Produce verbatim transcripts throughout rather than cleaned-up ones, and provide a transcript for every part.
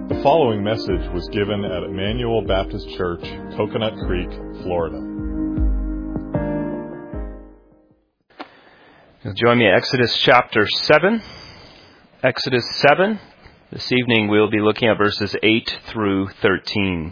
The following message was given at Emmanuel Baptist Church, Coconut Creek, Florida. You'll join me in Exodus chapter seven. Exodus seven. This evening we'll be looking at verses eight through thirteen.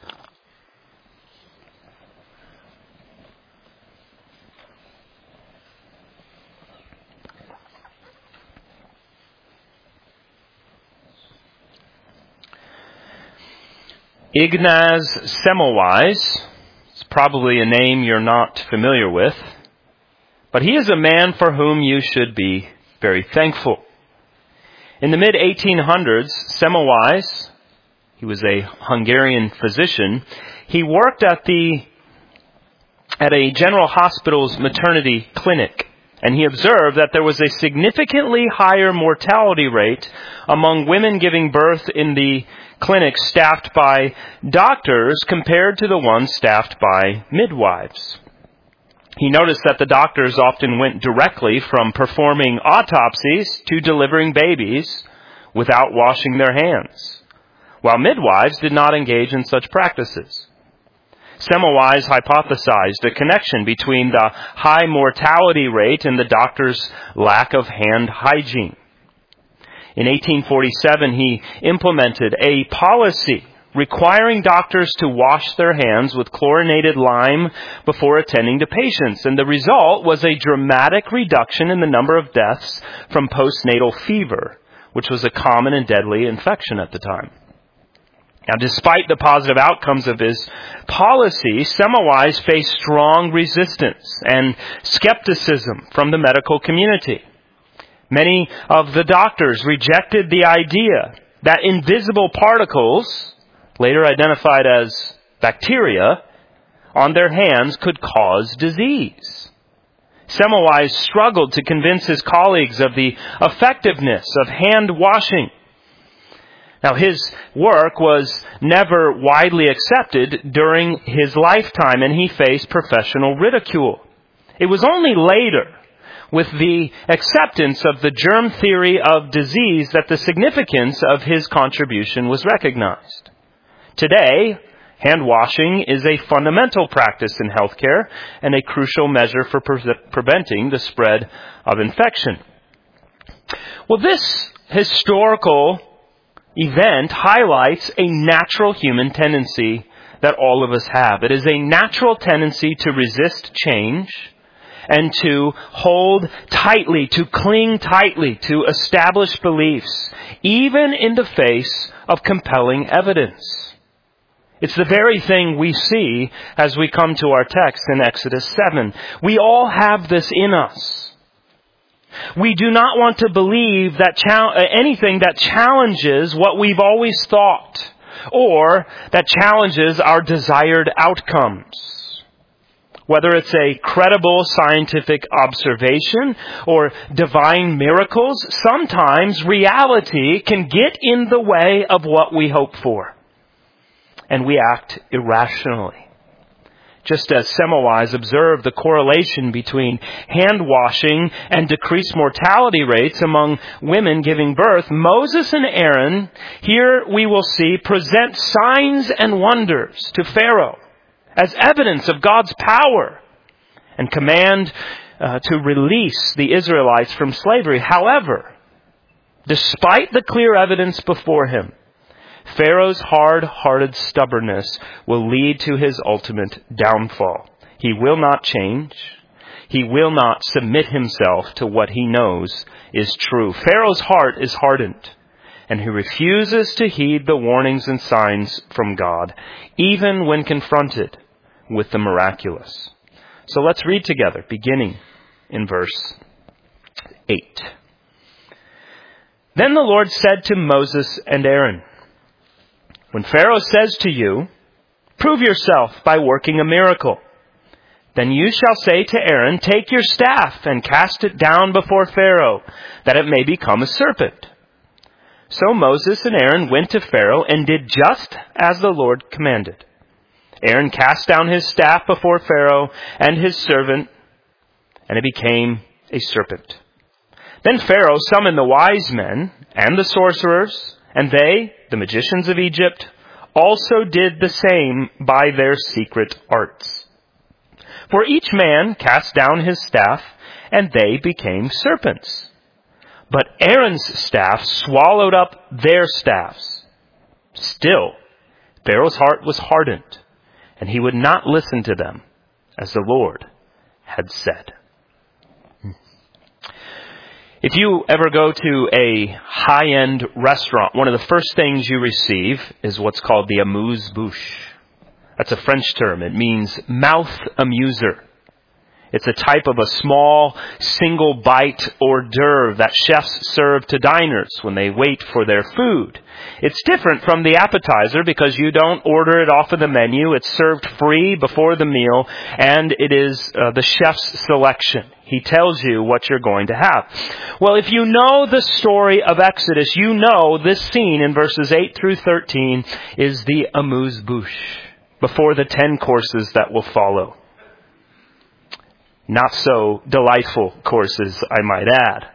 Ignaz Semmelweis is probably a name you're not familiar with, but he is a man for whom you should be very thankful. In the mid eighteen hundreds, Semmelweis, he was a Hungarian physician, he worked at the at a General Hospital's maternity clinic, and he observed that there was a significantly higher mortality rate among women giving birth in the clinics staffed by doctors compared to the ones staffed by midwives. He noticed that the doctors often went directly from performing autopsies to delivering babies without washing their hands, while midwives did not engage in such practices. Semmelweis hypothesized a connection between the high mortality rate and the doctor's lack of hand hygiene. In eighteen forty-seven, he implemented a policy requiring doctors to wash their hands with chlorinated lime before attending to patients, and the result was a dramatic reduction in the number of deaths from postnatal fever, which was a common and deadly infection at the time. Now, despite the positive outcomes of his policy, Semmelweis faced strong resistance and skepticism from the medical community. Many of the doctors rejected the idea that invisible particles, later identified as bacteria, on their hands could cause disease. Semmelweis struggled to convince his colleagues of the effectiveness of hand washing. Now, his work was never widely accepted during his lifetime, and he faced professional ridicule. It was only later, with the acceptance of the germ theory of disease, that the significance of his contribution was recognized. Today, hand washing is a fundamental practice in healthcare and a crucial measure for pre- preventing the spread of infection. Well, this historical event highlights a natural human tendency that all of us have. It is a natural tendency to resist change and to hold tightly, to cling tightly to established beliefs, even in the face of compelling evidence. It's the very thing we see as we come to our text in Exodus seven. We all have this in us. We do not want to believe that cha- anything that challenges what we've always thought, or that challenges our desired outcomes. Whether it's a credible scientific observation or divine miracles, sometimes reality can get in the way of what we hope for, and we act irrationally. Just as Semmelweis observed the correlation between hand washing and decreased mortality rates among women giving birth, Moses and Aaron, here we will see, present signs and wonders to Pharaoh as evidence of God's power and command uh, to release the Israelites from slavery. However, despite the clear evidence before him, Pharaoh's hard-hearted stubbornness will lead to his ultimate downfall. He will not change. He will not submit himself to what he knows is true. Pharaoh's heart is hardened, and he refuses to heed the warnings and signs from God, even when confronted with the miraculous. So let's read together, beginning in verse eight. Then the Lord said to Moses and Aaron, "When Pharaoh says to you, 'Prove yourself by working a miracle,' then you shall say to Aaron, 'Take your staff and cast it down before Pharaoh, that it may become a serpent.'" So Moses and Aaron went to Pharaoh and did just as the Lord commanded. Aaron cast down his staff before Pharaoh and his servant, and it became a serpent. Then Pharaoh summoned the wise men and the sorcerers And they, the magicians of Egypt, also did the same by their secret arts. For each man cast down his staff, and they became serpents. But Aaron's staff swallowed up their staffs. Still, Pharaoh's heart was hardened, and he would not listen to them, as the Lord had said. If you ever go to a high-end restaurant, one of the first things you receive is what's called the amuse-bouche. That's a French term. It means mouth amuser. It's a type of a small, single-bite hors d'oeuvre that chefs serve to diners when they wait for their food. It's different from the appetizer because you don't order it off of the menu. It's served free before the meal, and it is uh, the chef's selection. He tells you what you're going to have. Well, if you know the story of Exodus, you know this scene in verses eight through thirteen is the amuse-bouche before the ten courses that will follow. Not so delightful courses, I might add.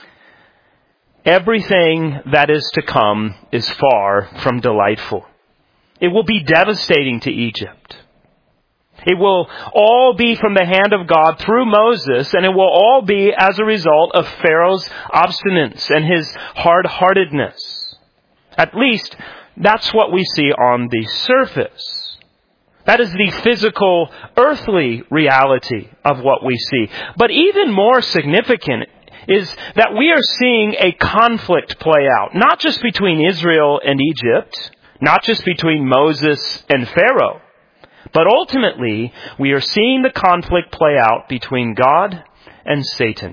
Everything that is to come is far from delightful. It will be devastating to Egypt. It will all be from the hand of God through Moses, and it will all be as a result of Pharaoh's obstinance and his hard-heartedness. At least, that's what we see on the surface. That is the physical, earthly reality of what we see. But even more significant is that we are seeing a conflict play out, not just between Israel and Egypt, not just between Moses and Pharaoh, but ultimately we are seeing the conflict play out between God and Satan.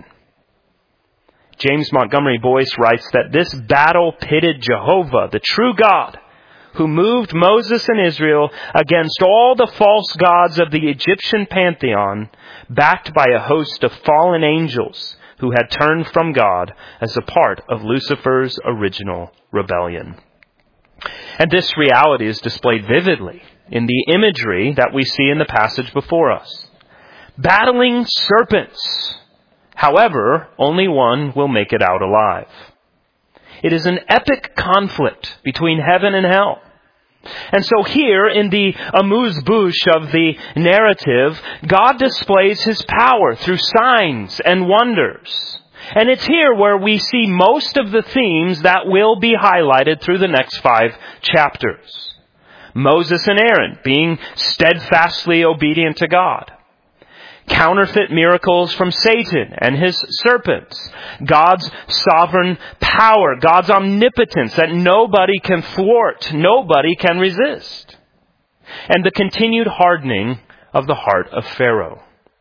James Montgomery Boyce writes that this battle pitted Jehovah, the true God, who moved Moses and Israel against all the false gods of the Egyptian pantheon, backed by a host of fallen angels who had turned from God as a part of Lucifer's original rebellion. And this reality is displayed vividly in the imagery that we see in the passage before us. Battling serpents. However, only one will make it out alive. It is an epic conflict between heaven and hell. And so here in the amuse-bouche of the narrative, God displays His power through signs and wonders. And it's here where we see most of the themes that will be highlighted through the next five chapters. Moses and Aaron being steadfastly obedient to God. Counterfeit miracles from Satan and his serpents. God's sovereign power, God's omnipotence that nobody can thwart, nobody can resist. And the continued hardening of the heart of Pharaoh.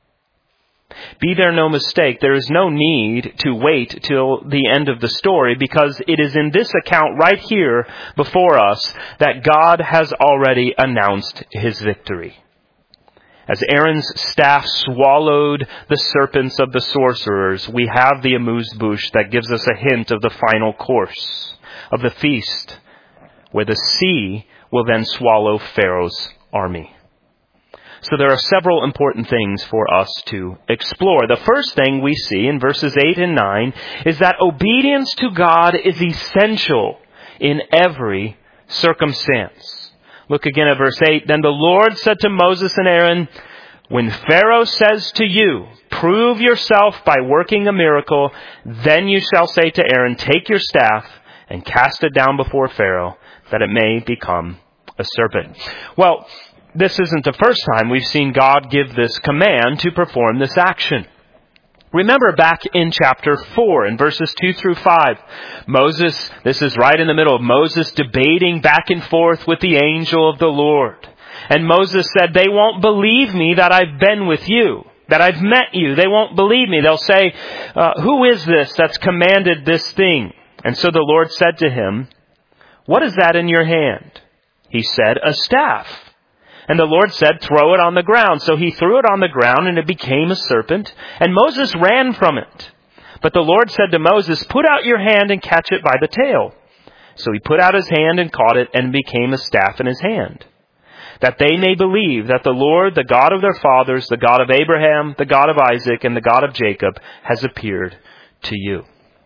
Be there no mistake, there is no need to wait till the end of the story, because it is in this account right here before us that God has already announced His victory. As Aaron's staff swallowed the serpents of the sorcerers, we have the amuse-bouche that gives us a hint of the final course of the feast, where the sea will then swallow Pharaoh's army. So there are several important things for us to explore. The first thing we see in verses eight and nine is that obedience to God is essential in every circumstance. Look again at verse eight. Then the Lord said to Moses and Aaron, "When Pharaoh says to you, 'Prove yourself by working a miracle,' then you shall say to Aaron, 'Take your staff and cast it down before Pharaoh, that it may become a serpent.'" Well, this isn't the first time we've seen God give this command to perform this action. Remember back in chapter four, in verses two through five, Moses, this is right in the middle of Moses debating back and forth with the angel of the Lord. And Moses said, "They won't believe me that I've been with you, that I've met you. They won't believe me. They'll say, uh, who is this that's commanded this thing?" And so the Lord said to him, "What is that in your hand?" He said, "A staff." And the Lord said, "Throw it on the ground." So he threw it on the ground, and it became a serpent. And Moses ran from it. But the Lord said to Moses, "Put out your hand and catch it by the tail." So he put out his hand and caught it, and it became a staff in his hand. That they may believe that the Lord, the God of their fathers, the God of Abraham, the God of Isaac, and the God of Jacob, has appeared to you.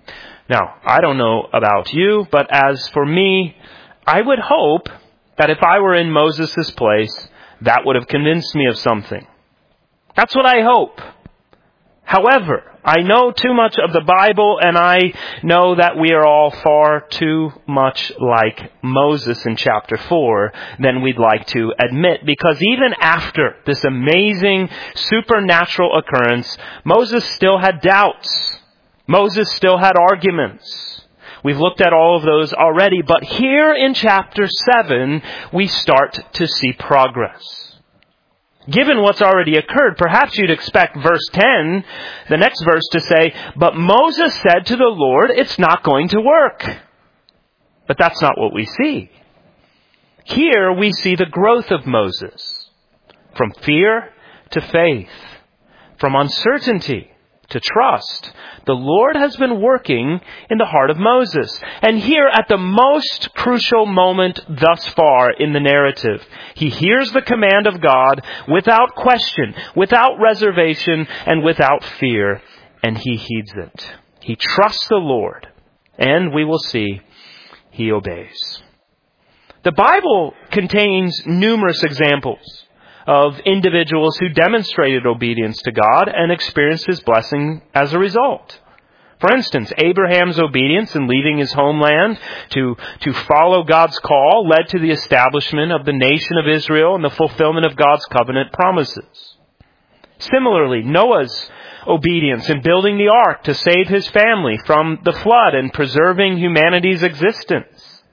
Now, I don't know about you, but as for me, I would hope that if I were in Moses' place, that would have convinced me of something. That's what I hope. However, I know too much of the Bible, and I know that we are all far too much like Moses in chapter four than we'd like to admit, because even after this amazing supernatural occurrence, Moses still had doubts. Moses still had arguments. We've looked at all of those already, but here in chapter seven, we start to see progress. Given what's already occurred, perhaps you'd expect verse ten, the next verse, to say, "But Moses said to the Lord, it's not going to work." But that's not what we see. Here we see the growth of Moses, from fear to faith, from uncertainty to trust. The Lord has been working in the heart of Moses. And here at the most crucial moment thus far in the narrative, he hears the command of God without question, without reservation, and without fear, and he heeds it. He trusts the Lord, and we will see he obeys. The Bible contains numerous examples of individuals who demonstrated obedience to God and experienced His blessing as a result. For instance, Abraham's obedience in leaving his homeland to, to follow God's call led to the establishment of the nation of Israel and the fulfillment of God's covenant promises. Similarly, Noah's obedience in building the ark to save his family from the flood and preserving humanity's existence.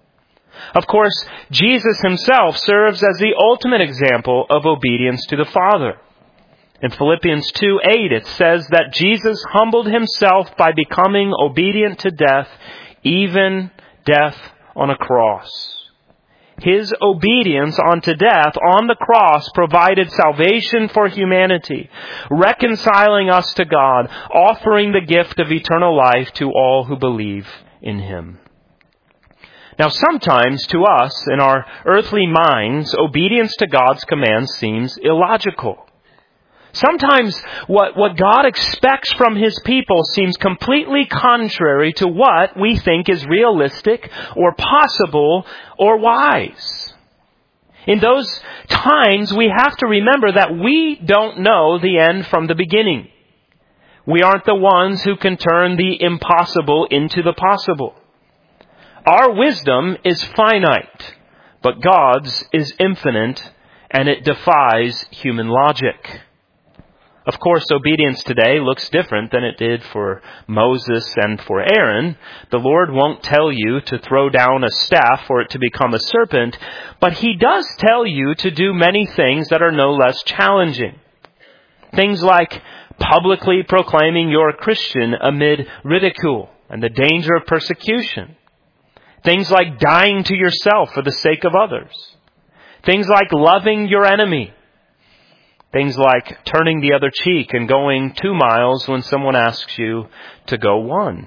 Of course, Jesus himself serves as the ultimate example of obedience to the Father. In Philippians two eight, it says that Jesus humbled himself by becoming obedient to death, even death on a cross. His obedience unto death on the cross provided salvation for humanity, reconciling us to God, offering the gift of eternal life to all who believe in Him. Now, sometimes to us, in our earthly minds, obedience to God's commands seems illogical. Sometimes what, what God expects from His people seems completely contrary to what we think is realistic or possible or wise. In those times, we have to remember that we don't know the end from the beginning. We aren't the ones who can turn the impossible into the possible. Our wisdom is finite, but God's is infinite, and it defies human logic. Of course, obedience today looks different than it did for Moses and for Aaron. The Lord won't tell you to throw down a staff for it to become a serpent, but He does tell you to do many things that are no less challenging. Things like publicly proclaiming you're a Christian amid ridicule and the danger of persecution. Things like dying to yourself for the sake of others. Things like loving your enemy. Things like turning the other cheek and going two miles when someone asks you to go one.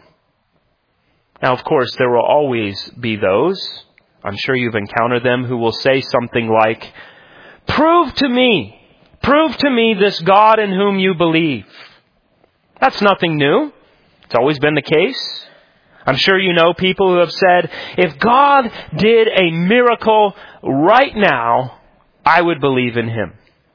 Now, of course, there will always be those, I'm sure you've encountered them, who will say something like, "Prove to me, prove to me this God in whom you believe." That's nothing new. It's always been the case. I'm sure you know people who have said, "If God did a miracle right now, I would believe in Him."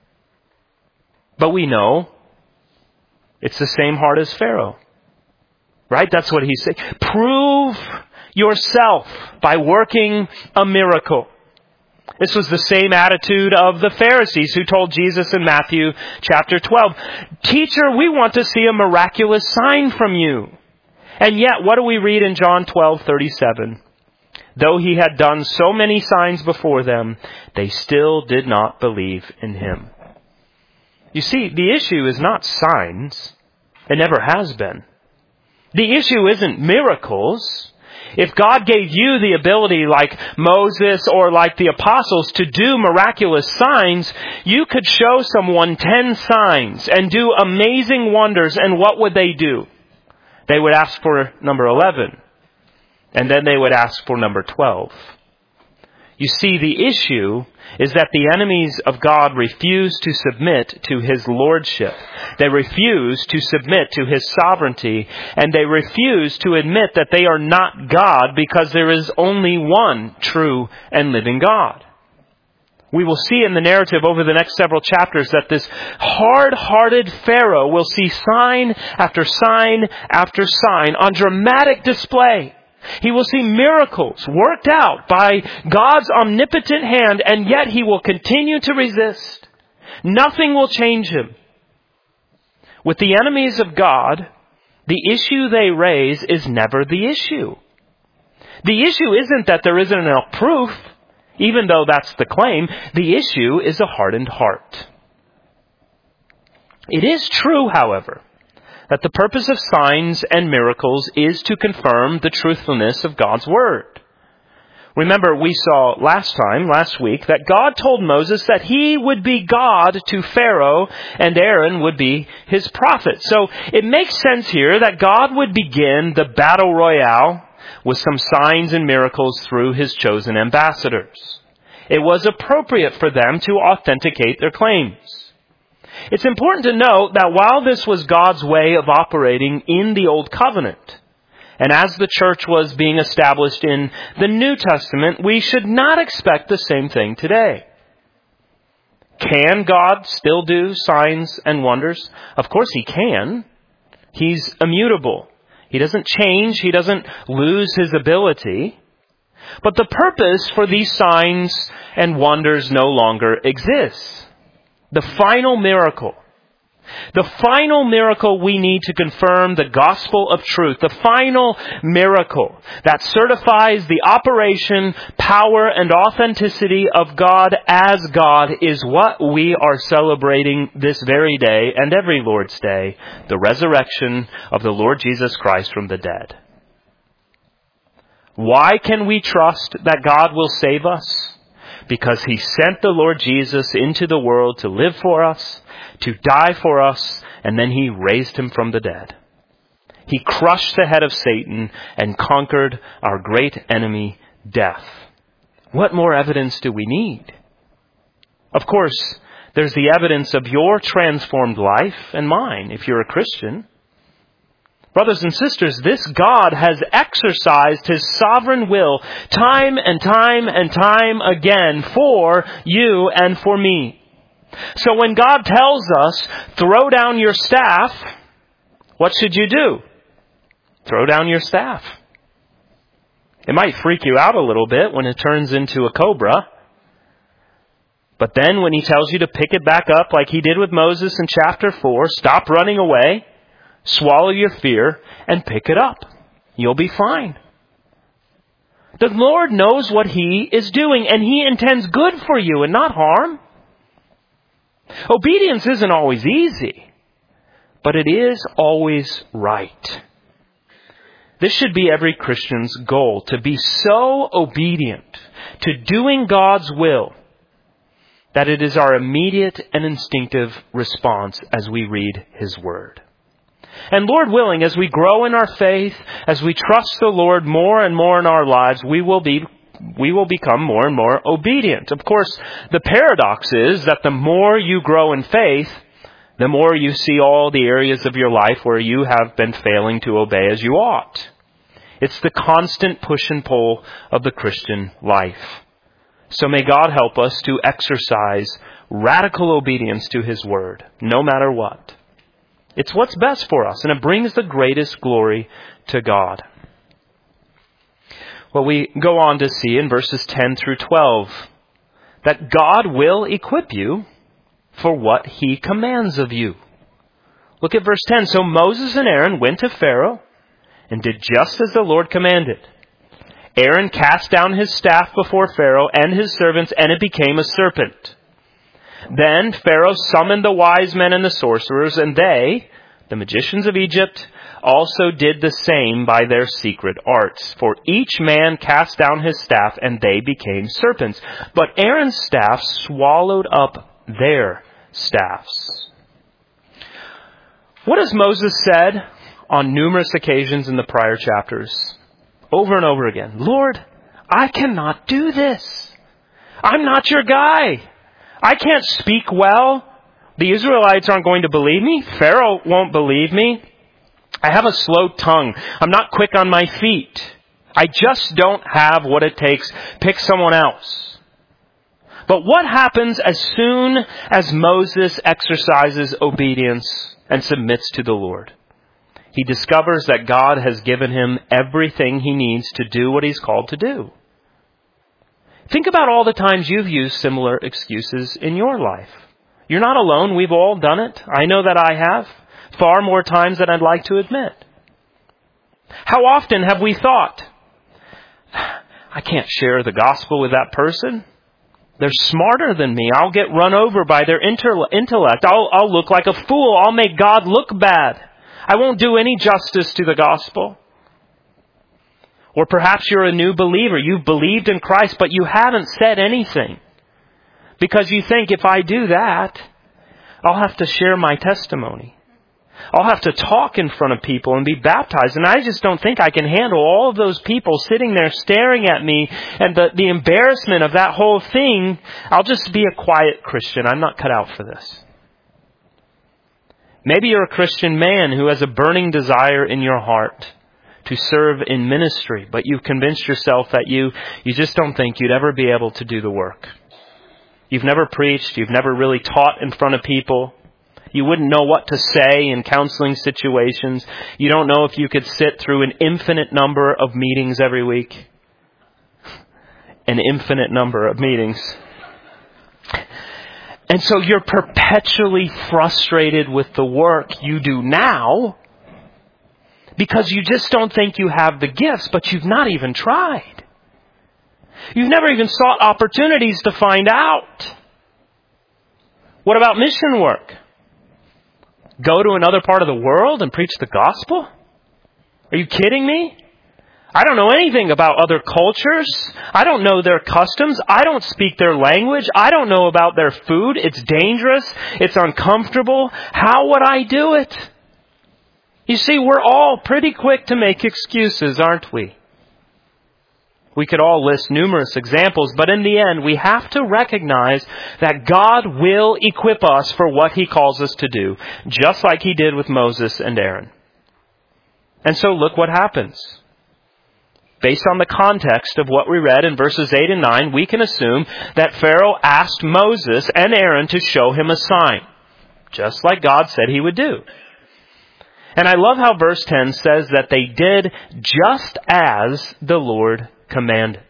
But we know it's the same heart as Pharaoh. Right? That's what he's saying. Prove yourself by working a miracle. This was the same attitude of the Pharisees who told Jesus in Matthew chapter twelve, "Teacher, we want to see a miraculous sign from you." And yet, what do we read in John twelve thirty-seven? Though He had done so many signs before them, they still did not believe in Him. You see, the issue is not signs. It never has been. The issue isn't miracles. If God gave you the ability, like Moses or like the apostles, to do miraculous signs, you could show someone ten signs and do amazing wonders, and what would they do? They would ask for number eleven. And then they would ask for number twelve. You see, the issue is that the enemies of God refuse to submit to His lordship. They refuse to submit to His sovereignty, and they refuse to admit that they are not God because there is only one true and living God. We will see in the narrative over the next several chapters that this hard-hearted Pharaoh will see sign after sign after sign on dramatic display. He will see miracles worked out by God's omnipotent hand, and yet he will continue to resist. Nothing will change him. With the enemies of God, the issue they raise is never the issue. The issue isn't that there isn't enough proof, even though that's the claim. The issue is a hardened heart. It is true, however, that the purpose of signs and miracles is to confirm the truthfulness of God's Word. Remember, we saw last time, last week, that God told Moses that he would be God to Pharaoh and Aaron would be his prophet. So it makes sense here that God would begin the battle royale with some signs and miracles through his chosen ambassadors. It was appropriate for them to authenticate their claims. It's important to note that while this was God's way of operating in the Old Covenant, and as the church was being established in the New Testament, we should not expect the same thing today. Can God still do signs and wonders? Of course He can. He's immutable. He doesn't change. He doesn't lose His ability. But the purpose for these signs and wonders no longer exists. The final miracle, the final miracle we need to confirm the gospel of truth, the final miracle that certifies the operation, power, and authenticity of God as God is what we are celebrating this very day and every Lord's Day, the resurrection of the Lord Jesus Christ from the dead. Why can we trust that God will save us? Because He sent the Lord Jesus into the world to live for us, to die for us, and then He raised Him from the dead. He crushed the head of Satan and conquered our great enemy, death. What more evidence do we need? Of course, there's the evidence of your transformed life and mine, if you're a Christian. Brothers and sisters, this God has exercised His sovereign will time and time and time again for you and for me. So when God tells us, throw down your staff, what should you do? Throw down your staff. It might freak you out a little bit when it turns into a cobra. But then when He tells you to pick it back up like He did with Moses in chapter four, stop running away, swallow your fear, and pick it up. You'll be fine. The Lord knows what He is doing, and He intends good for you and not harm. Obedience isn't always easy, but it is always right. This should be every Christian's goal, to be so obedient to doing God's will that it is our immediate and instinctive response as we read His Word. And Lord willing, as we grow in our faith, as we trust the Lord more and more in our lives, we will be we will become more and more obedient. Of course, the paradox is that the more you grow in faith, the more you see all the areas of your life where you have been failing to obey as you ought. It's the constant push and pull of the Christian life. So may God help us to exercise radical obedience to His Word, no matter what. It's what's best for us, and it brings the greatest glory to God. Well, we go on to see in verses ten through twelve that God will equip you for what He commands of you. Look at verse ten. So Moses and Aaron went to Pharaoh and did just as the Lord commanded. Aaron cast down his staff before Pharaoh and his servants, and it became a serpent. Then Pharaoh summoned the wise men and the sorcerers, and they, the magicians of Egypt, also did the same by their secret arts. For each man cast down his staff, and they became serpents. But Aaron's staff swallowed up their staffs. What has Moses said on numerous occasions in the prior chapters? Over and over again. Lord, I cannot do this. I'm not your guy. I can't speak well. The Israelites aren't going to believe me. Pharaoh won't believe me. I have a slow tongue. I'm not quick on my feet. I just don't have what it takes. Pick someone else. But what happens as soon as Moses exercises obedience and submits to the Lord? He discovers that God has given him everything he needs to do what he's called to do. Think about all the times you've used similar excuses in your life. You're not alone. We've all done it. I know that I have. Far more times than I'd like to admit. How often have we thought, I can't share the gospel with that person. They're smarter than me. I'll get run over by their intellect. I'll, I'll look like a fool. I'll make God look bad. I won't do any justice to the gospel. Or perhaps you're a new believer. You've believed in Christ, but you haven't said anything. Because you think, if I do that, I'll have to share my testimony. I'll have to talk in front of people and be baptized. And I just don't think I can handle all of those people sitting there staring at me and the, the embarrassment of that whole thing. I'll just be a quiet Christian. I'm not cut out for this. Maybe you're a Christian man who has a burning desire in your heart to serve in ministry, but you've convinced yourself that you, you just don't think you'd ever be able to do the work. You've never preached. You've never really taught in front of people. You wouldn't know what to say in counseling situations. You don't know if you could sit through an infinite number of meetings every week. An infinite number of meetings. And so you're perpetually frustrated with the work you do now because you just don't think you have the gifts, but you've not even tried. You've never even sought opportunities to find out. What about mission work? Go to another part of the world and preach the gospel? Are you kidding me? I don't know anything about other cultures. I don't know their customs. I don't speak their language. I don't know about their food. It's dangerous. It's uncomfortable. How would I do it? You see, we're all pretty quick to make excuses, aren't we? We could all list numerous examples, but in the end, we have to recognize that God will equip us for what He calls us to do, just like He did with Moses and Aaron. And so look what happens. Based on the context of what we read in verses eight and nine, we can assume that Pharaoh asked Moses and Aaron to show him a sign, just like God said He would do. And I love how verse ten says that they did just as the Lord commanded.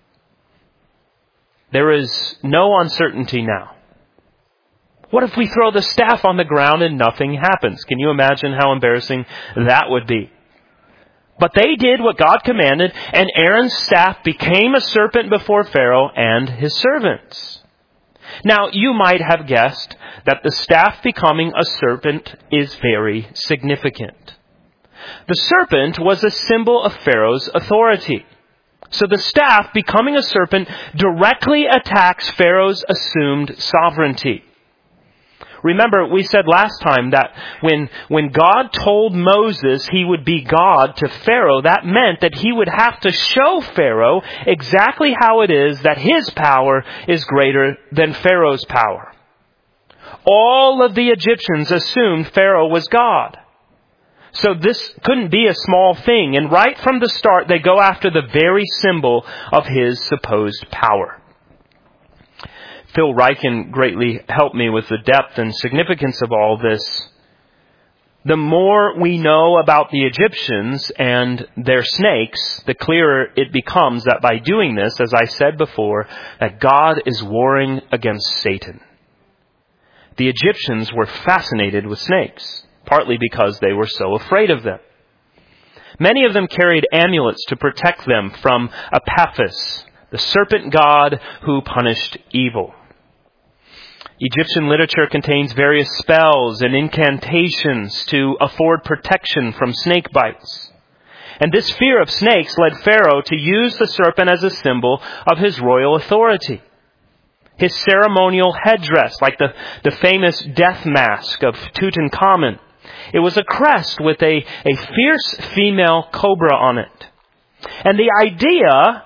There is no uncertainty now. What if we throw the staff on the ground and nothing happens? Can you imagine how embarrassing that would be? But they did what God commanded, and Aaron's staff became a serpent before Pharaoh and his servants. Now, you might have guessed that the staff becoming a serpent is very significant. The serpent was a symbol of Pharaoh's authority. So the staff becoming a serpent directly attacks Pharaoh's assumed sovereignty. Remember, we said last time that when, when God told Moses he would be God to Pharaoh, that meant that he would have to show Pharaoh exactly how it is that his power is greater than Pharaoh's power. All of the Egyptians assumed Pharaoh was God. So this couldn't be a small thing. And right from the start, they go after the very symbol of his supposed power. Phil Ryken greatly helped me with the depth and significance of all this. The more we know about the Egyptians and their snakes, the clearer it becomes that by doing this, as I said before, that God is warring against Satan. The Egyptians were fascinated with snakes, partly because they were so afraid of them. Many of them carried amulets to protect them from Apophis, the serpent god who punished evil. Egyptian literature contains various spells and incantations to afford protection from snake bites. And this fear of snakes led Pharaoh to use the serpent as a symbol of his royal authority. His ceremonial headdress, like the, the famous death mask of Tutankhamun, it was a crest with a, a fierce female cobra on it. And the idea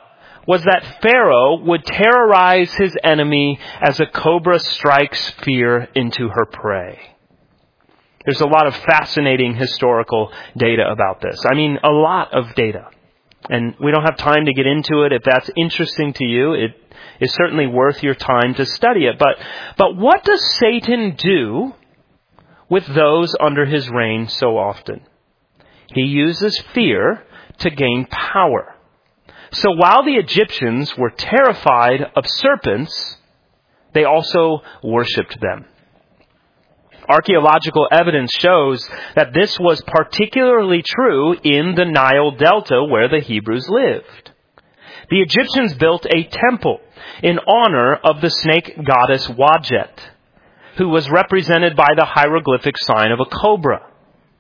was that Pharaoh would terrorize his enemy as a cobra strikes fear into her prey. There's a lot of fascinating historical data about this. I mean, a lot of data. And we don't have time to get into it. If that's interesting to you, it is certainly worth your time to study it. But, but what does Satan do with those under his reign so often? He uses fear to gain power. So while the Egyptians were terrified of serpents, they also worshipped them. Archaeological evidence shows that this was particularly true in the Nile Delta where the Hebrews lived. The Egyptians built a temple in honor of the snake goddess Wadjet, who was represented by the hieroglyphic sign of a cobra.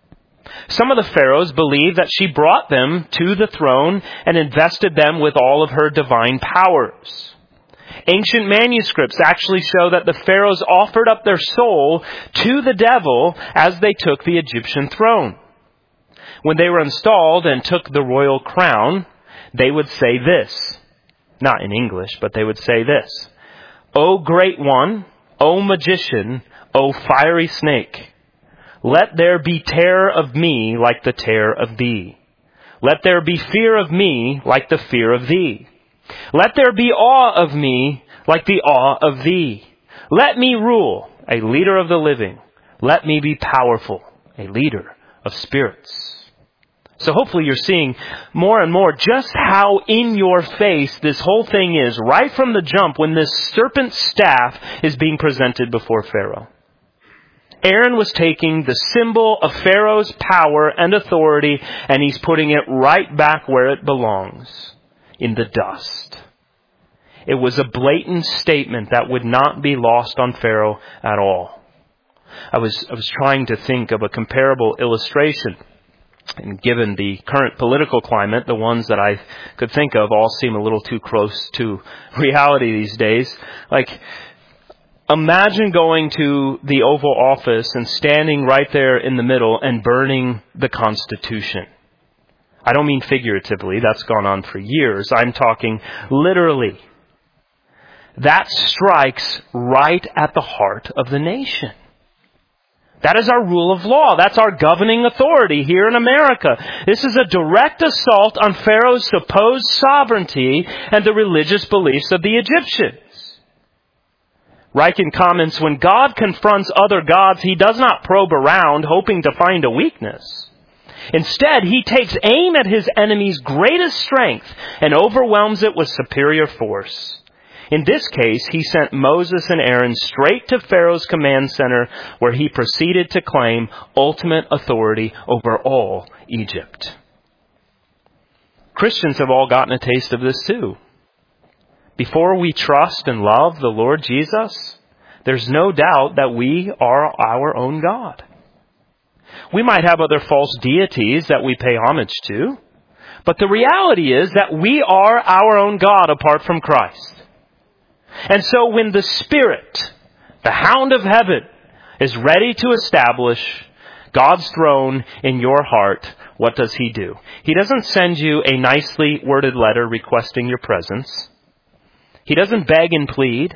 Some of the pharaohs believed that she brought them to the throne and invested them with all of her divine powers. Ancient manuscripts actually show that the pharaohs offered up their soul to the devil as they took the Egyptian throne. When they were installed and took the royal crown, they would say this, not in English, but they would say this: "O great one, O magician, O fiery snake, let there be terror of me like the terror of thee. Let there be fear of me like the fear of thee. Let there be awe of me like the awe of thee. Let me rule, a leader of the living. Let me be powerful, a leader of spirits." So hopefully you're seeing more and more just how in your face this whole thing is right from the jump when this serpent staff is being presented before Pharaoh. Aaron was taking the symbol of Pharaoh's power and authority and he's putting it right back where it belongs, in the dust. It was a blatant statement that would not be lost on Pharaoh at all. I was I was trying to think of a comparable illustration. And given the current political climate, the ones that I could think of all seem a little too close to reality these days. Like, imagine going to the Oval Office and standing right there in the middle and burning the Constitution. I don't mean figuratively. That's gone on for years. I'm talking literally. That strikes right at the heart of the nation. That is our rule of law. That's our governing authority here in America. This is a direct assault on Pharaoh's supposed sovereignty and the religious beliefs of the Egyptians. Ryken comments, when God confronts other gods, he does not probe around hoping to find a weakness. Instead, he takes aim at his enemy's greatest strength and overwhelms it with superior force. In this case, he sent Moses and Aaron straight to Pharaoh's command center where he proceeded to claim ultimate authority over all Egypt. Christians have all gotten a taste of this too. Before we trust and love the Lord Jesus, there's no doubt that we are our own God. We might have other false deities that we pay homage to, but the reality is that we are our own God apart from Christ. And so when the Spirit, the Hound of Heaven, is ready to establish God's throne in your heart, what does he do? He doesn't send you a nicely worded letter requesting your presence. He doesn't beg and plead.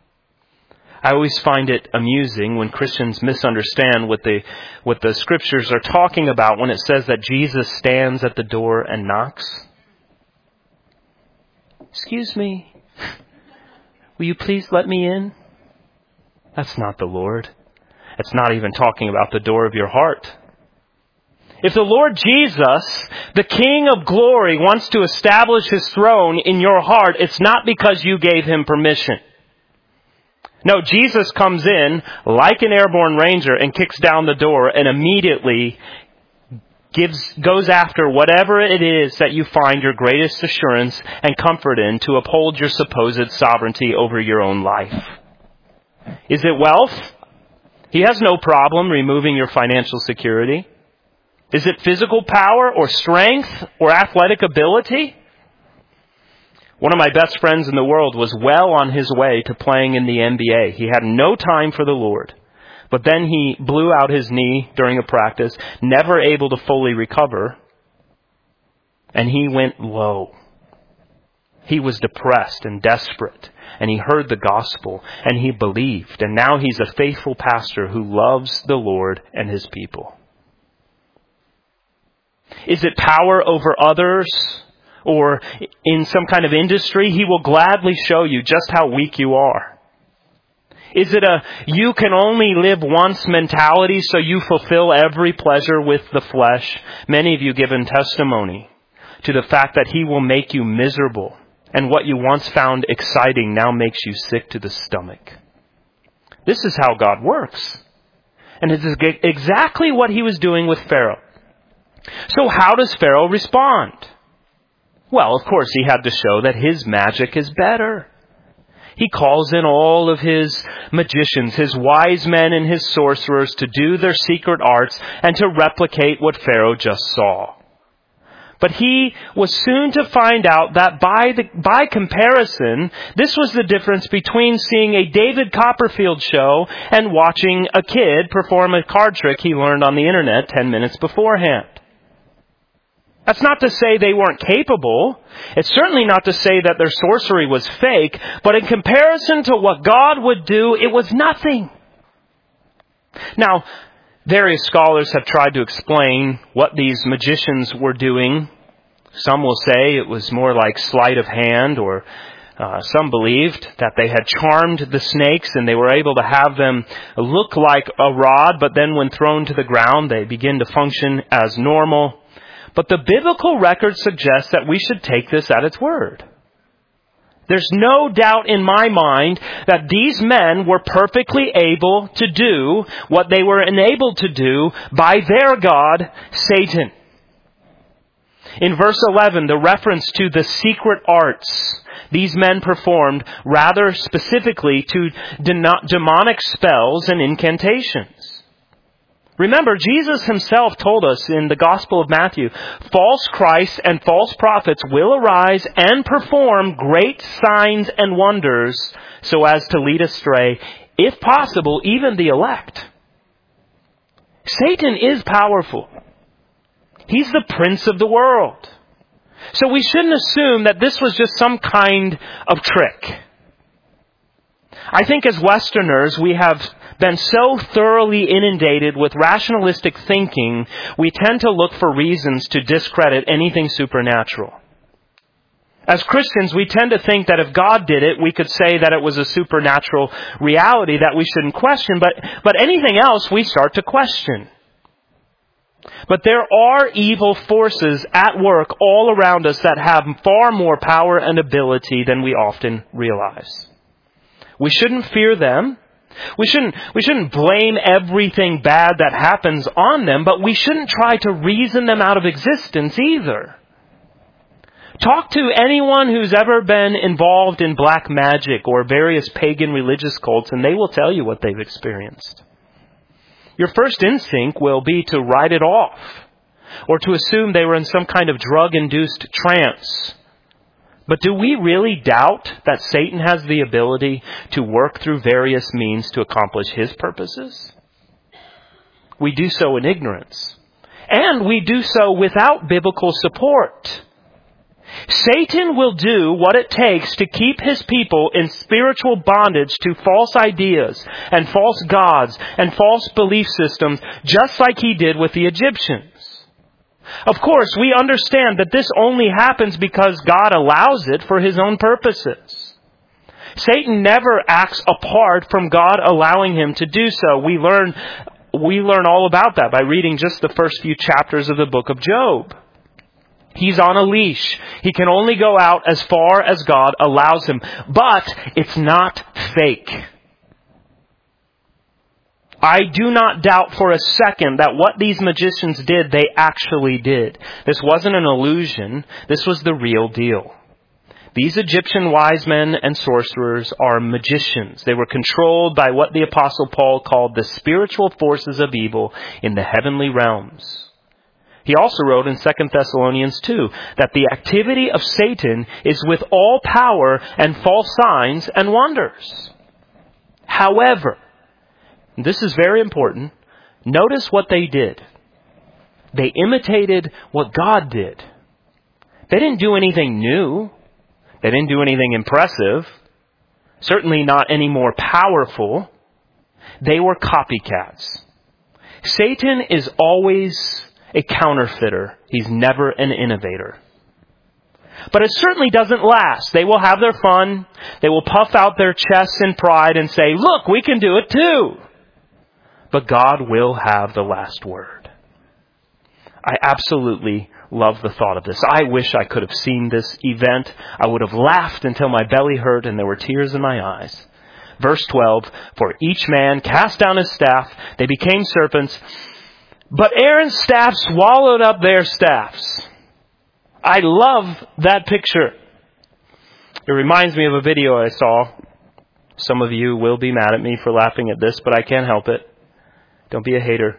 I always find it amusing when Christians misunderstand what the, what the Scriptures are talking about when it says that Jesus stands at the door and knocks. Excuse me. Will you please let me in? That's not the Lord. It's not even talking about the door of your heart. If the Lord Jesus, the King of glory, wants to establish his throne in your heart, it's not because you gave him permission. No, Jesus comes in like an airborne ranger and kicks down the door and immediately gives, goes after whatever it is that you find your greatest assurance and comfort in to uphold your supposed sovereignty over your own life. Is it wealth? He has no problem removing your financial security. Is it physical power or strength or athletic ability? One of my best friends in the world was well on his way to playing in the N B A. He had no time for the Lord. But then he blew out his knee during a practice, never able to fully recover, and he went low. He was depressed and desperate, and he heard the gospel, and he believed, and now he's a faithful pastor who loves the Lord and his people. Is it power over others, or in some kind of industry? He will gladly show you just how weak you are. Is it a you can only live once mentality, so you fulfill every pleasure with the flesh? Many of you given testimony to the fact that he will make you miserable, and what you once found exciting now makes you sick to the stomach. This is how God works. And it is exactly what he was doing with Pharaoh. So how does Pharaoh respond? Well, of course, he had to show that his magic is better. He calls in all of his magicians, his wise men and his sorcerers to do their secret arts and to replicate what Pharaoh just saw. But he was soon to find out that by the, by comparison, this was the difference between seeing a David Copperfield show and watching a kid perform a card trick he learned on the internet ten minutes beforehand. That's not to say they weren't capable. It's certainly not to say that their sorcery was fake. But in comparison to what God would do, it was nothing. Now, various scholars have tried to explain what these magicians were doing. Some will say it was more like sleight of hand, or uh, some believed that they had charmed the snakes and they were able to have them look like a rod, but then when thrown to the ground, they begin to function as normal. But the biblical record suggests that we should take this at its word. There's no doubt in my mind that these men were perfectly able to do what they were enabled to do by their god, Satan. In verse eleven, the reference to the secret arts these men performed rather specifically to demonic spells and incantations. Remember, Jesus himself told us in the Gospel of Matthew, false Christs and false prophets will arise and perform great signs and wonders so as to lead astray, if possible, even the elect. Satan is powerful. He's the prince of the world. So we shouldn't assume that this was just some kind of trick. I think as Westerners, we have been so thoroughly inundated with rationalistic thinking, we tend to look for reasons to discredit anything supernatural. As Christians, we tend to think that if God did it, we could say that it was a supernatural reality that we shouldn't question, but, but anything else we start to question. But there are evil forces at work all around us that have far more power and ability than we often realize. We shouldn't fear them. We shouldn't, we shouldn't blame everything bad that happens on them, but we shouldn't try to reason them out of existence either. Talk to anyone who's ever been involved in black magic or various pagan religious cults, and they will tell you what they've experienced. Your first instinct will be to write it off, or to assume they were in some kind of drug-induced trance. But do we really doubt that Satan has the ability to work through various means to accomplish his purposes? We do so in ignorance. And we do so without biblical support. Satan will do what it takes to keep his people in spiritual bondage to false ideas and false gods and false belief systems, just like he did with the Egyptians. Of course, we understand that this only happens because God allows it for his own purposes. Satan never acts apart from God allowing him to do so. We learn, we learn all about that by reading just the first few chapters of the book of Job. He's on a leash. He can only go out as far as God allows him. But it's not fake. I do not doubt for a second that what these magicians did, they actually did. This wasn't an illusion. This was the real deal. These Egyptian wise men and sorcerers are magicians. They were controlled by what the Apostle Paul called the spiritual forces of evil in the heavenly realms. He also wrote in Second Thessalonians two that the activity of Satan is with all power and false signs and wonders. However, this is very important. Notice what they did. They imitated what God did. They didn't do anything new. They didn't do anything impressive. Certainly not any more powerful. They were copycats. Satan is always a counterfeiter. He's never an innovator. But it certainly doesn't last. They will have their fun. They will puff out their chests in pride and say, look, we can do it too. But God will have the last word. I absolutely love the thought of this. I wish I could have seen this event. I would have laughed until my belly hurt and there were tears in my eyes. Verse twelve, for each man cast down his staff. They became serpents. But Aaron's staff swallowed up their staffs. I love that picture. It reminds me of a video I saw. Some of you will be mad at me for laughing at this, but I can't help it. Don't be a hater.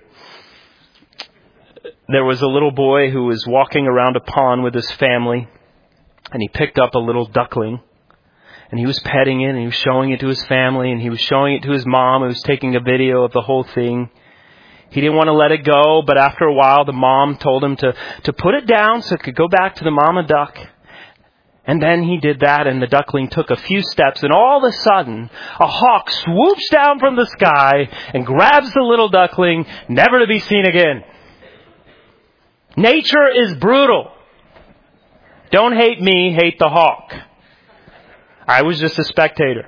There was a little boy who was walking around a pond with his family, and he picked up a little duckling, and he was petting it, and he was showing it to his family, and he was showing it to his mom, who was taking a video of the whole thing. He didn't want to let it go, but after a while, the mom told him to, to put it down so it could go back to the mama duck. And then he did that, and the duckling took a few steps, and all of a sudden, a hawk swoops down from the sky and grabs the little duckling, never to be seen again. Nature is brutal. Don't hate me, hate the hawk. I was just a spectator.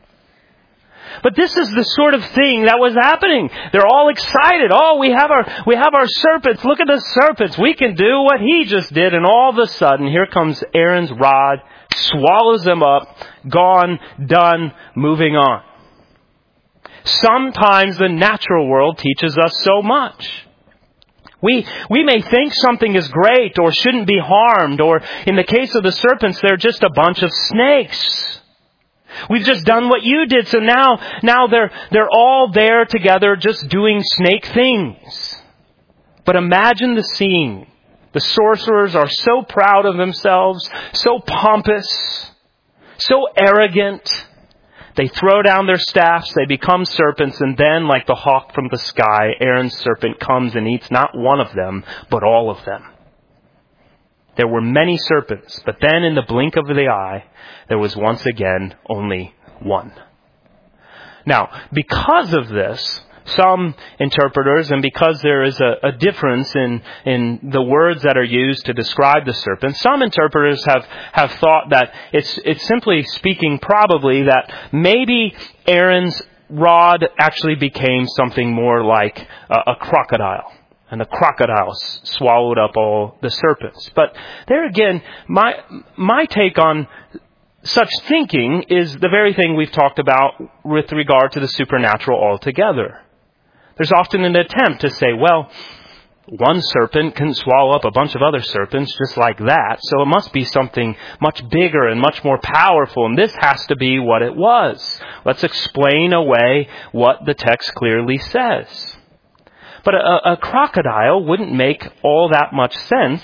But this is the sort of thing that was happening. They're all excited. Oh, we have our we have our serpents. Look at the serpents. We can do what he just did. And all of a sudden, here comes Aaron's rod, swallows them up, gone, done, moving on. Sometimes the natural world teaches us so much. We we may think something is great or shouldn't be harmed, or in the case of the serpents, they're just a bunch of snakes. We've just done what you did, so now now they're they're all there together just doing snake things. But imagine the scene. The sorcerers are so proud of themselves, so pompous, so arrogant. They throw down their staffs, they become serpents, and then, like the hawk from the sky, Aaron's serpent comes and eats not one of them, but all of them. There were many serpents, but then in the blink of the eye, there was once again only one. Now, because of this, some interpreters, and because there is a, a difference in, in the words that are used to describe the serpent, some interpreters have, have thought that it's, it's simply speaking probably that maybe Aaron's rod actually became something more like a, a crocodile. And the crocodiles swallowed up all the serpents. But there again, my my take on such thinking is the very thing we've talked about with regard to the supernatural altogether. There's often an attempt to say, well, one serpent can swallow up a bunch of other serpents just like that, so it must be something much bigger and much more powerful, and this has to be what it was. Let's explain away what the text clearly says. But a, a crocodile wouldn't make all that much sense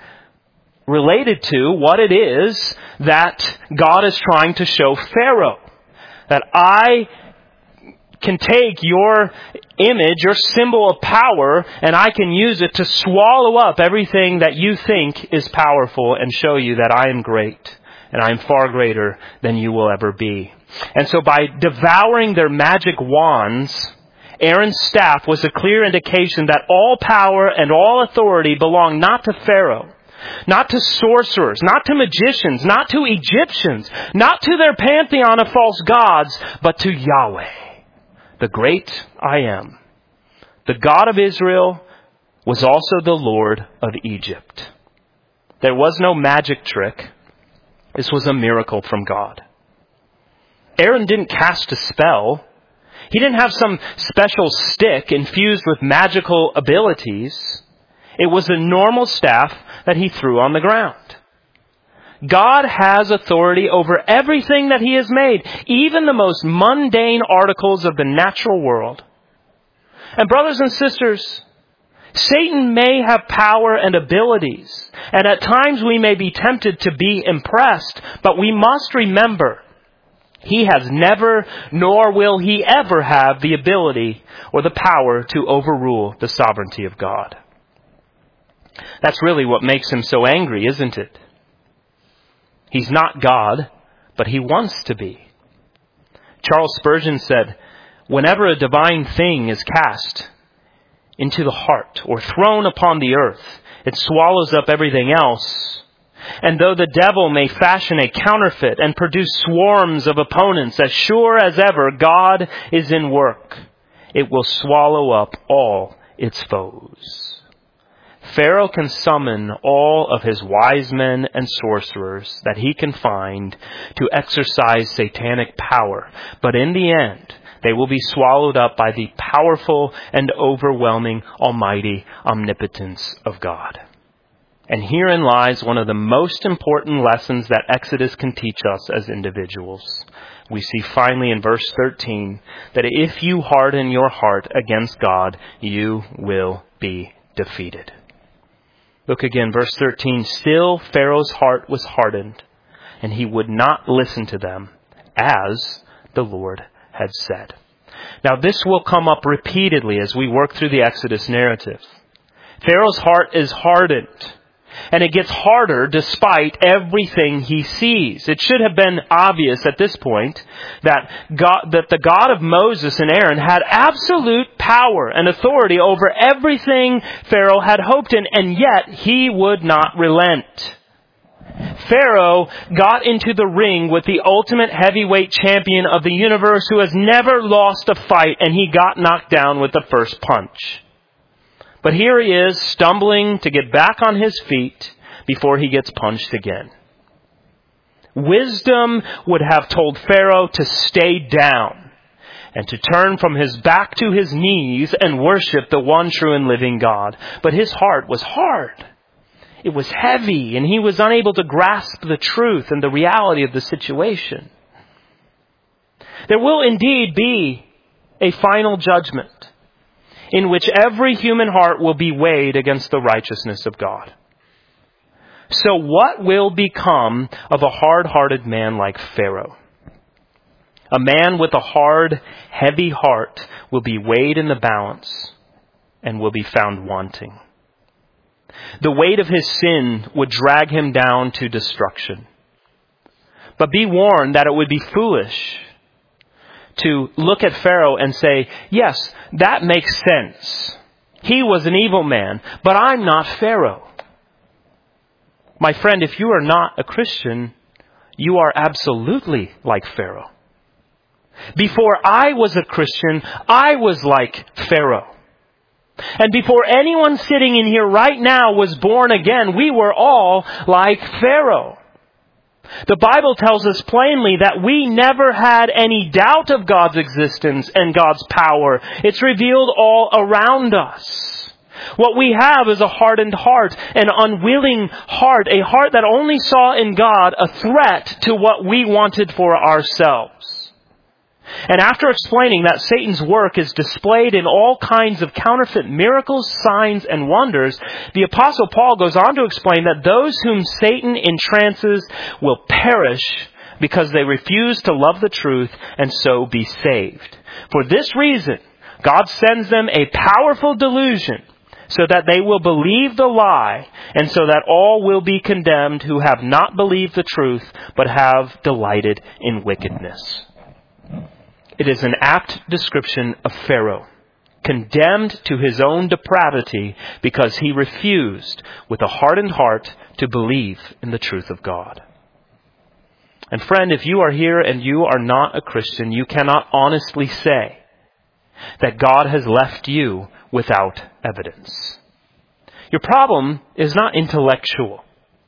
related to what it is that God is trying to show Pharaoh. That I can take your image, your symbol of power, and I can use it to swallow up everything that you think is powerful and show you that I am great and I am far greater than you will ever be. And so by devouring their magic wands, Aaron's staff was a clear indication that all power and all authority belonged not to Pharaoh, not to sorcerers, not to magicians, not to Egyptians, not to their pantheon of false gods, but to Yahweh, the great I Am. The God of Israel was also the Lord of Egypt. There was no magic trick. This was a miracle from God. Aaron didn't cast a spell. He didn't have some special stick infused with magical abilities. It was a normal staff that he threw on the ground. God has authority over everything that he has made, even the most mundane articles of the natural world. And brothers and sisters, Satan may have power and abilities, and at times we may be tempted to be impressed, but we must remember he has never, nor will he ever have the ability or the power to overrule the sovereignty of God. That's really what makes him so angry, isn't it? He's not God, but he wants to be. Charles Spurgeon said, "Whenever a divine thing is cast into the heart or thrown upon the earth, it swallows up everything else. And though the devil may fashion a counterfeit and produce swarms of opponents, as sure as ever God is in work, it will swallow up all its foes." Pharaoh can summon all of his wise men and sorcerers that he can find to exercise satanic power, but in the end, they will be swallowed up by the powerful and overwhelming almighty omnipotence of God. And herein lies one of the most important lessons that Exodus can teach us as individuals. We see finally in verse thirteen that if you harden your heart against God, you will be defeated. Look again, verse thirteen. "Still Pharaoh's heart was hardened, and he would not listen to them, as the Lord had said." Now this will come up repeatedly as we work through the Exodus narrative. Pharaoh's heart is hardened. And it gets harder despite everything he sees. It should have been obvious at this point that God, that the God of Moses and Aaron had absolute power and authority over everything Pharaoh had hoped in, and yet he would not relent. Pharaoh got into the ring with the ultimate heavyweight champion of the universe who has never lost a fight, and he got knocked down with the first punch. But here he is, stumbling to get back on his feet before he gets punched again. Wisdom would have told Pharaoh to stay down and to turn from his back to his knees and worship the one true and living God. But his heart was hard. It was heavy, and he was unable to grasp the truth and the reality of the situation. There will indeed be a final judgment in which every human heart will be weighed against the righteousness of God. So what will become of a hard-hearted man like Pharaoh? A man with a hard, heavy heart will be weighed in the balance and will be found wanting. The weight of his sin would drag him down to destruction. But be warned that it would be foolish to look at Pharaoh and say, yes, that makes sense. He was an evil man, but I'm not Pharaoh. My friend, if you are not a Christian, you are absolutely like Pharaoh. Before I was a Christian, I was like Pharaoh. And before anyone sitting in here right now was born again, we were all like Pharaoh. The Bible tells us plainly that we never had any doubt of God's existence and God's power. It's revealed all around us. What we have is a hardened heart, an unwilling heart, a heart that only saw in God a threat to what we wanted for ourselves. And after explaining that Satan's work is displayed in all kinds of counterfeit miracles, signs, and wonders, the Apostle Paul goes on to explain that those whom Satan entrances will perish because they refuse to love the truth and so be saved. For this reason, God sends them a powerful delusion so that they will believe the lie, and so that all will be condemned who have not believed the truth but have delighted in wickedness. It is an apt description of Pharaoh, condemned to his own depravity because he refused with a hardened heart to believe in the truth of God. And friend, if you are here and you are not a Christian, you cannot honestly say that God has left you without evidence. Your problem is not intellectual.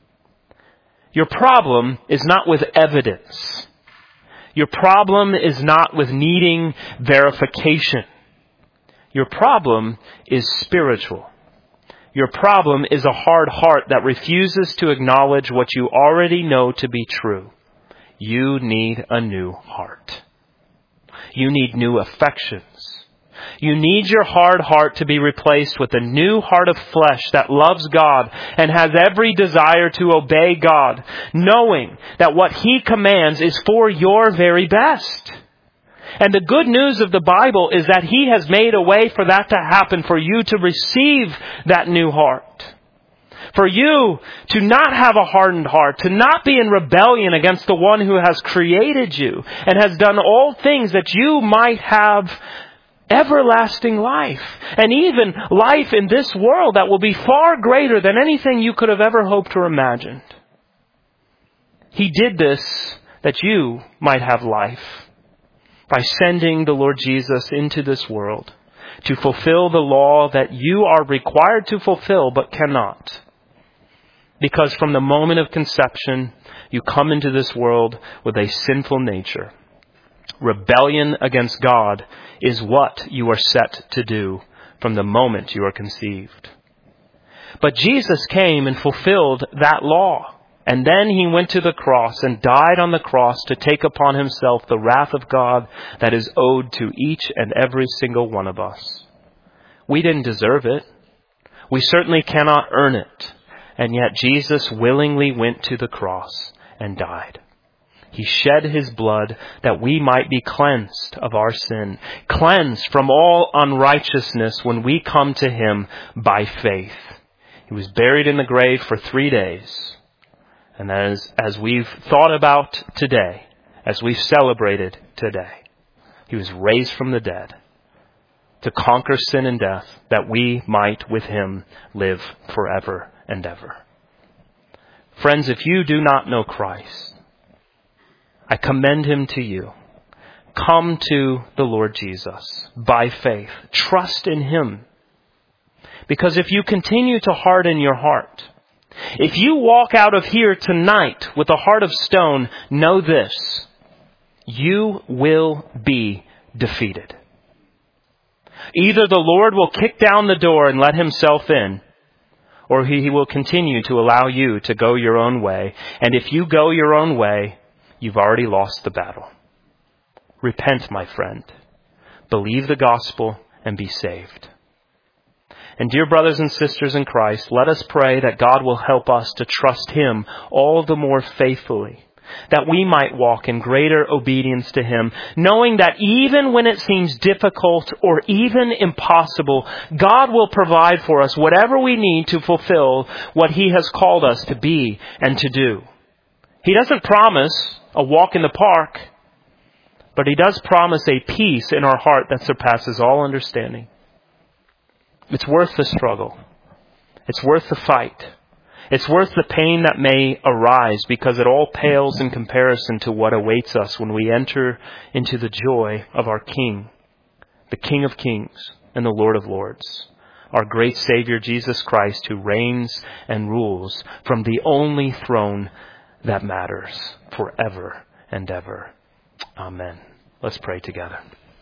Your problem is not with evidence. Your problem is not with needing verification. Your problem is spiritual. Your problem is a hard heart that refuses to acknowledge what you already know to be true. You need a new heart. You need new affections. You need your hard heart to be replaced with a new heart of flesh that loves God and has every desire to obey God, knowing that what He commands is for your very best. And the good news of the Bible is that He has made a way for that to happen, for you to receive that new heart. For you to not have a hardened heart, to not be in rebellion against the one who has created you and has done all things that you might have everlasting life, and even life in this world that will be far greater than anything you could have ever hoped or imagined. He did this that you might have life by sending the Lord Jesus into this world to fulfill the law that you are required to fulfill but cannot. Because from the moment of conception, you come into this world with a sinful nature. Rebellion against God is what you are set to do from the moment you are conceived. But Jesus came and fulfilled that law. And then he went to the cross and died on the cross to take upon himself the wrath of God that is owed to each and every single one of us. We didn't deserve it. We certainly cannot earn it. And yet Jesus willingly went to the cross and died. He shed his blood that we might be cleansed of our sin, cleansed from all unrighteousness when we come to him by faith. He was buried in the grave for three days. And as, as we've thought about today, as we've celebrated today, he was raised from the dead to conquer sin and death, that we might with him live forever and ever. Friends, if you do not know Christ, I commend him to you. Come to the Lord Jesus by faith. Trust in him. Because if you continue to harden your heart, if you walk out of here tonight with a heart of stone, know this: you will be defeated. Either the Lord will kick down the door and let himself in, or he will continue to allow you to go your own way. And if you go your own way, you've already lost the battle. Repent, my friend. Believe the gospel and be saved. And dear brothers and sisters in Christ, let us pray that God will help us to trust him all the more faithfully, that we might walk in greater obedience to him, knowing that even when it seems difficult or even impossible, God will provide for us whatever we need to fulfill what he has called us to be and to do. He doesn't promise a walk in the park, but he does promise a peace in our heart that surpasses all understanding. It's worth the struggle. It's worth the fight. It's worth the pain that may arise, because it all pales in comparison to what awaits us when we enter into the joy of our King, the King of Kings and the Lord of Lords, our great Savior Jesus Christ, who reigns and rules from the only throne that matters forever and ever. Amen. Let's pray together.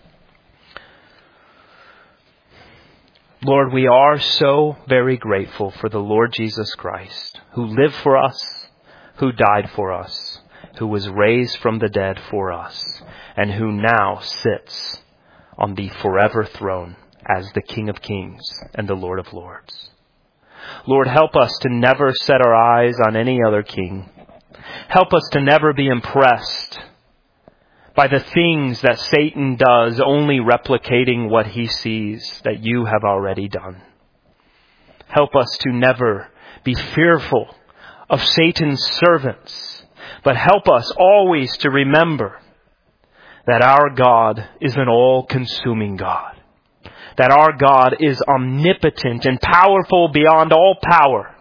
Lord, we are so very grateful for the Lord Jesus Christ, who lived for us, who died for us, who was raised from the dead for us, and who now sits on the forever throne as the King of Kings and the Lord of Lords. Lord, help us to never set our eyes on any other king. Help us to never be impressed by the things that Satan does, only replicating what he sees that you have already done. Help us to never be fearful of Satan's servants, but help us always to remember that our God is an all-consuming God, that our God is omnipotent and powerful beyond all power,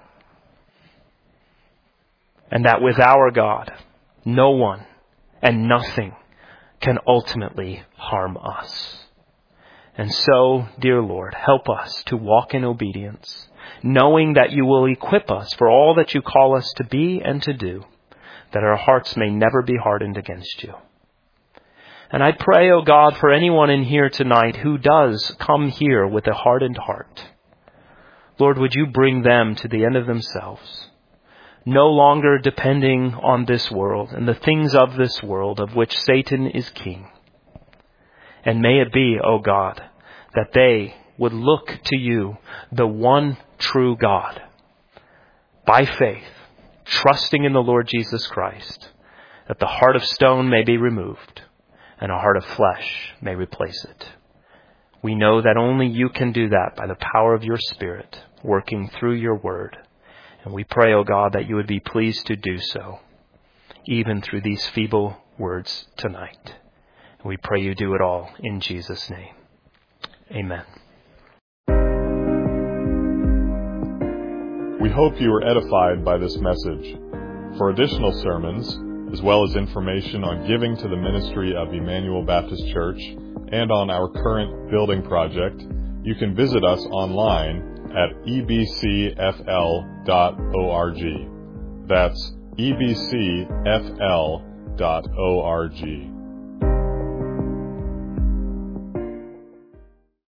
and that with our God, no one and nothing can ultimately harm us. And so, dear Lord, help us to walk in obedience, knowing that you will equip us for all that you call us to be and to do, that our hearts may never be hardened against you. And I pray, O God, for anyone in here tonight who does come here with a hardened heart. Lord, would you bring them to the end of themselves, no longer depending on this world and the things of this world of which Satan is king. And may it be, O God, that they would look to you, the one true God, by faith, trusting in the Lord Jesus Christ, that the heart of stone may be removed and a heart of flesh may replace it. We know that only you can do that by the power of your Spirit, working through your word. And we pray, O God, that you would be pleased to do so, even through these feeble words tonight. And we pray you do it all in Jesus' name. Amen. We hope you were edified by this message. For additional sermons, as well as information on giving to the ministry of Emmanuel Baptist Church and on our current building project, you can visit us online at e b c f l dot org. That's e b c f l dot org.